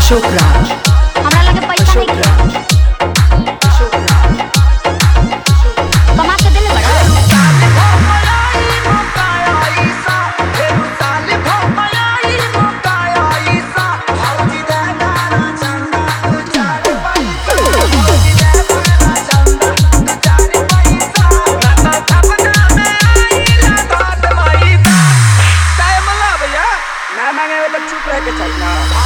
अशोक राज, हमरा लगे पैसा अशोक नहीं राज, अशोक राज, कमा के देले बड़ा। चुप रह के चलना।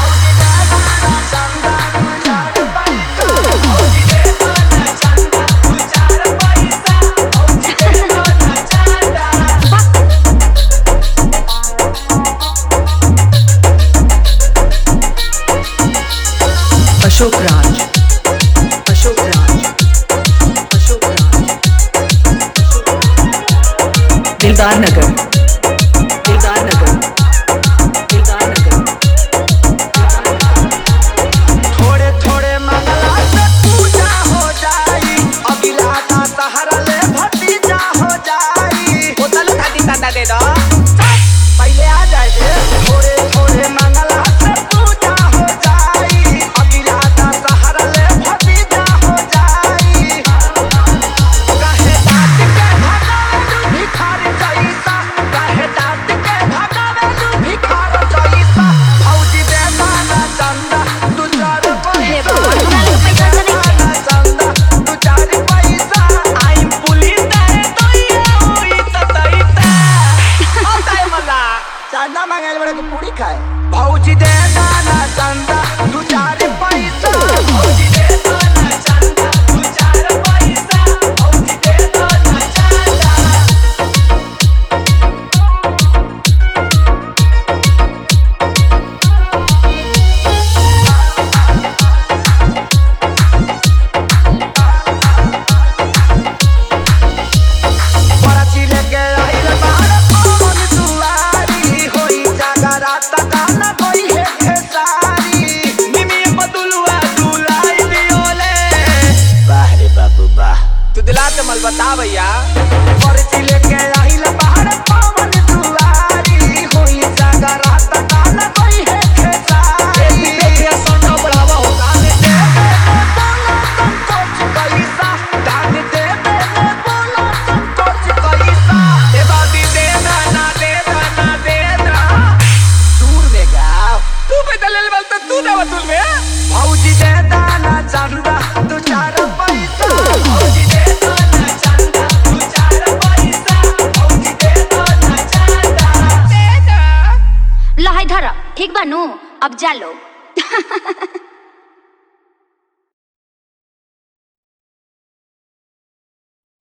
अशोक राज, अशोक राज, अशोक राज, दिलदार नगर, दिलदार नगर, दिलदार नगर। थोड़े थोड़े मंगला से पूजा हो जाई, अगिला का सहारा ले भतीजा हो जाई। बोतल दादी दादा दे दो, पहले आ जाए दे। थोड़े थोड़े मंगला से पूजा हो जाई, अगिला का सहारा ले भतीजा हो जाई। काहे डांट के भगावे तू भिखारी जैसा, काहे डांट के भगावे तू भिखारी जैसा। फौजी दे दाना चंदा तू चार पैसा, हमरा लगे पैसा नहीं चंदा तू चार पैसा। आई पुलिस दे तो ये हुई ततैता। औताय मला चंदा मांगेल बड़े को पूरी खाए। फौजी दे दाना चंदा तू चार पैसा, फौजी दे दाना चंदा तू चार पैसा, फौजी दे दाना चंदा। परची लेके आइल बाहर पवन दुआरी, होई जागराता गाना कोई है खेसारी। निमिये बदुलवा दुलाई दियोले, वाह रे बाबू वाह। तू दिला के मल बता भैया। परची लेके आइल बाहर पवन दुआरी, होई जागराता गाना कोई है खेसारी। देखिए सोना बढ़ावा हो गाने दे बोला संकोच कैसा, गाने दे बोला संकोच कैसा। ए बाबी दे ना दूर में गाओ तू पैदल ले बल तो तू ना बतुल में। फौजी दे दाना चंदा तू चार पैसा, फौजी दे दाना चंदा तू चार पैसा, फौजी दे दाना चंदा दे दो। लहाई धर ठीक बानू अब जा लो।